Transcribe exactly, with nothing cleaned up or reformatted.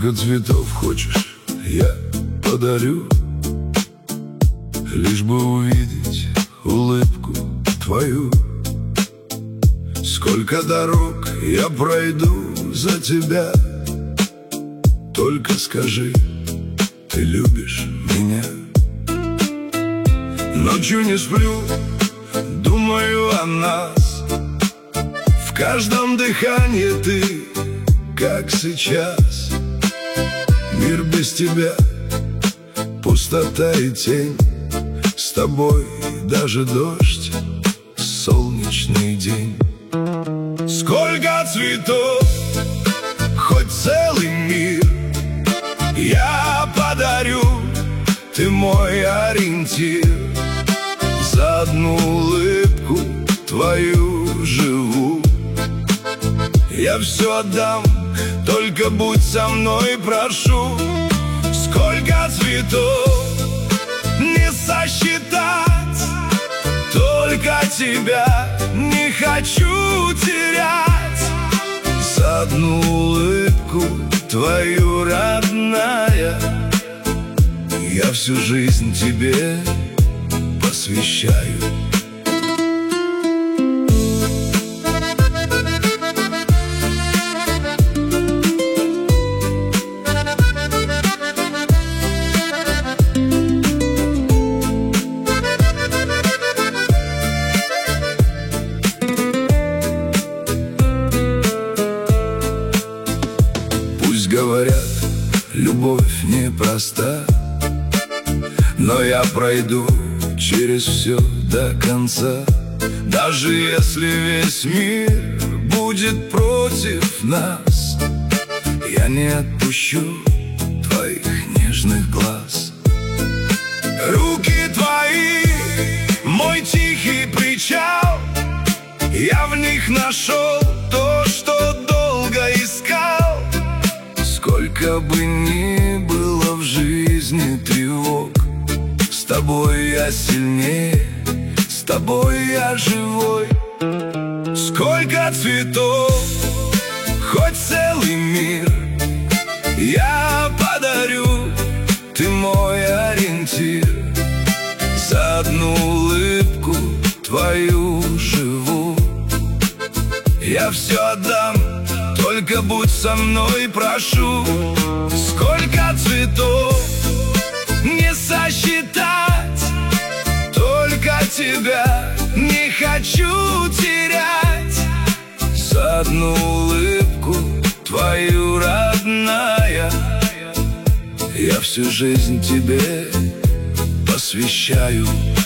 Сколько цветов хочешь, я подарю, лишь бы увидеть улыбку твою. Сколько дорог я пройду за тебя, только скажи, ты любишь меня. Ночью не сплю, думаю о нас, в каждом дыхании ты, как сейчас. Мир без тебя — пустота и тень, с тобой даже дождь, солнечный день. Сколько цветов, хоть целый мир, я подарю, ты мой ориентир. За одну улыбку твою живу, я все отдам, только будь со мной, прошу. Сколько цветов не сосчитать, только тебя не хочу терять. За одну улыбку твою, родная, я всю жизнь тебе посвящаю. Пусть говорят, любовь непроста, но я пройду через все до конца. Даже если весь мир будет против нас, я не отпущу твоих нежных глаз. Руки твои — мой тихий причал, я в них нашел то, что долго искал. Сколько бы ни было в жизни тревог, с тобой я сильнее, с тобой я живой. Сколько цветов, хоть целый мир, я подарю, ты мой ориентир. За одну улыбку твою живу, я все отдам, только будь со мной, прошу. Сколько цветов не сосчитать, только тебя не хочу терять. За одну улыбку твою, родная, я всю жизнь тебе посвящаю.